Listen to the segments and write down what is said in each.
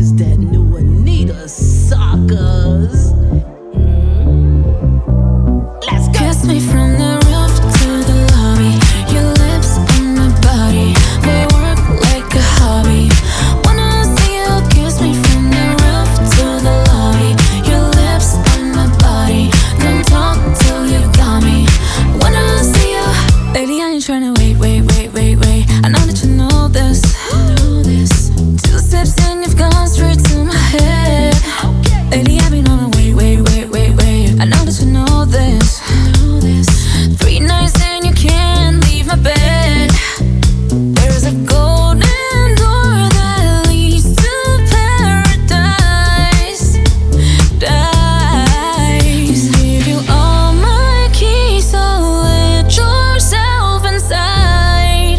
is that new Anita suckers. Let's go. Kiss me from the roof to the lobby. Your lips on my body. We work like a hobby. Wanna see you kiss me from the roof to the lobby. Your lips on my body. Don't talk till you got me. Wanna see you. Baby, I ain't tryna wait. I know that you know this. Two sips and you've gone straight to my head. Baby, I've been on a wait. I know that you know this. 3 nights and you can't leave my bed. There's a golden door that leads to paradise. Give you all my keys, so let yourself inside.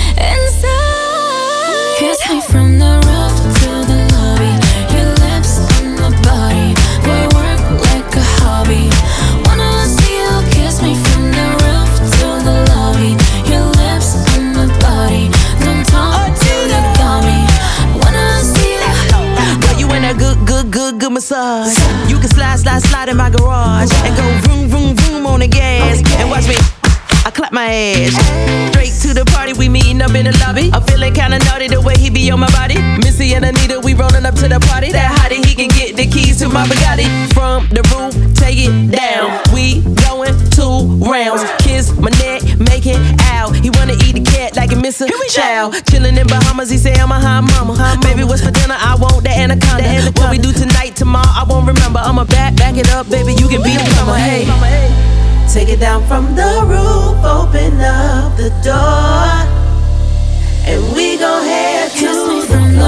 Kiss me from the roof to the lobby. Your lips on my body. We work like a hobby. Wanna see you kiss me from the roof to the lobby. Your lips on my body. Don't talk till you got me. Wanna see you. Girl, you in a good massage. You can slide in my garage and go vroom on the gas and watch me. I clap my ass. Straight to the party, we meeting up in the lobby. I'm feeling kinda naughty the way he be on my body. Missy and Anita, we rolling up to the party. That hottie, he can get the keys to my Bugatti. From the roof, take it down. We going 2 rounds. Kiss my neck, make it out. He wanna eat the cat like a Mr. Chow. Chillin' in Bahamas, he say I'm a hot mama. Baby, what's for dinner? I want the anaconda. What we do tonight, tomorrow, I won't remember. I'ma back it up, baby, you can be the plumber. Hey. Take it down from the roof, open up the door, and we gon' head to Kiss me from